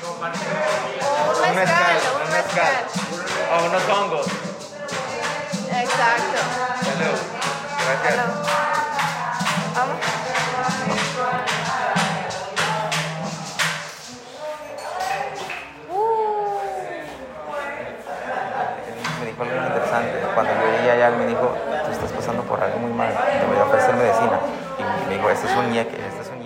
Un mezcal, un mezcal. O unos hongos. Exacto. Salud. Gracias. Salud. Vamos. Me dijo algo muy interesante. Cuando yo llegué allá, él me dijo, tú estás pasando por algo muy mal, te voy a ofrecer medicina. Y me dijo, este es un ñeque, este es un